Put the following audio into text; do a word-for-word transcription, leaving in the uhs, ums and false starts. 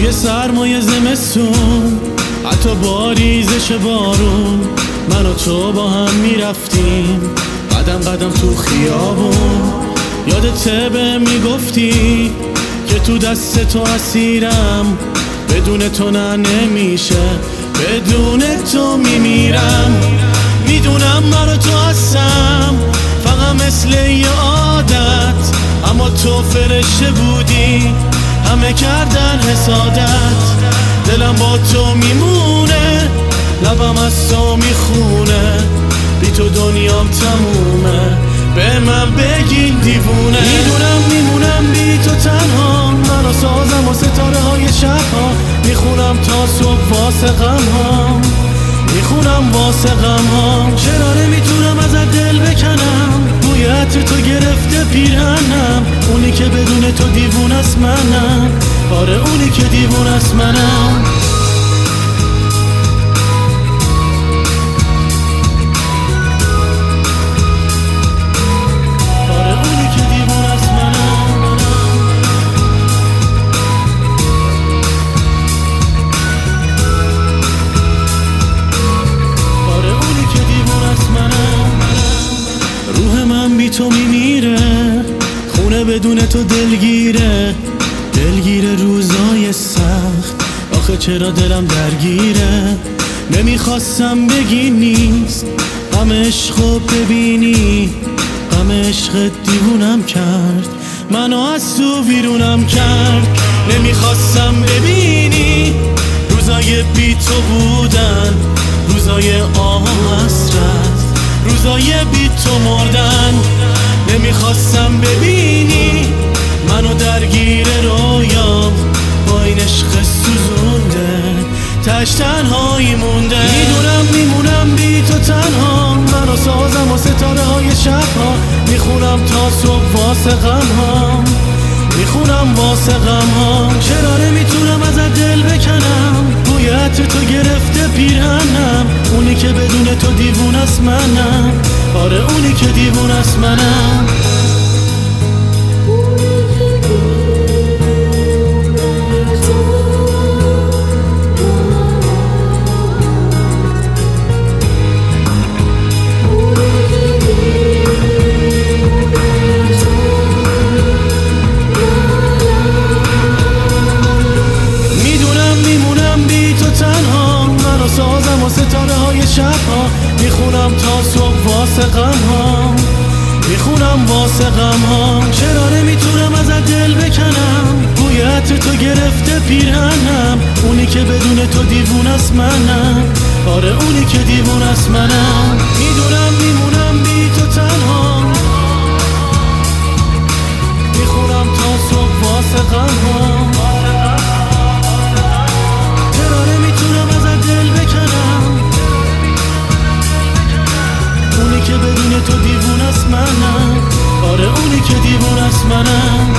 توی سرمای زمستون، حتی با ریزش بارون، من و تو با هم میرفتیم قدم قدم تو خیابون. یادته بهم میگفتی که تو دست تو اسیرم، بدون تو نه نمیشه، بدون تو میمیرم. میدونم من و تو هستم فقط مثل یه عادت، اما تو فرشته بودی همه کردن حسادت. دلم با تو میمونه، لبم از تو میخونه، بی تو دنیام تمومه، به من بگین دیوونه. میدونم میمونم بی تو تنها، من و سازم و ستاره های شبها، میخونم تا صبح واسه غم ها، میخونم واسه غم ها. چرا نمیتونم ازت دل بکنم، بوی عطر تو گرفته پیرهنم، اونی که بدون تو دیوونه است منم، آره اونی که دیوونه است منم. بی تو میمیره، خونه بدون تو دلگیره، دلگیره روزای سخت، آخه چرا دلم درگیره. نمیخواستم بگی نیست، غم عشقو ببینی، غم عشق دیوونم کرد، منو از تو ویرونم کرد. نمیخواستم ببینی روزای بی تو بودن، روزای آه و حسرت، روزای بی تو مردن. نمیخواستم ببینی منو درگیر رویام، با این عشق سوزونده تش تنهایی مونده. میدونم میمونم بی تو تنها، منو سازم و ستاره های شبها، میخونم تا صبح واسه غم ها، میخونم واسه غم ها. چرا نمیتونم ازت دل بکنم، بوی عطر تو گرفته پیرهنم، اونی که بدون تو دیوونه است منم، آره اونی که دیوونه است منم. سازم و ستاره های شبها، میخونم تا صبح واسه غم ها، میخونم واسه غم ها. چرا نمیتونم ازت دل بکنم، بوی عطر تو گرفته پیرهنم، اونی که بدون تو دیوونه است منم، آره اونی که دیوونه است منم. میدونم میمونم بی تو تنها، میخونم تا صبح واسه غم ها. که بدون تو دیوونه است منم، آره اونی که دیوونه است منم.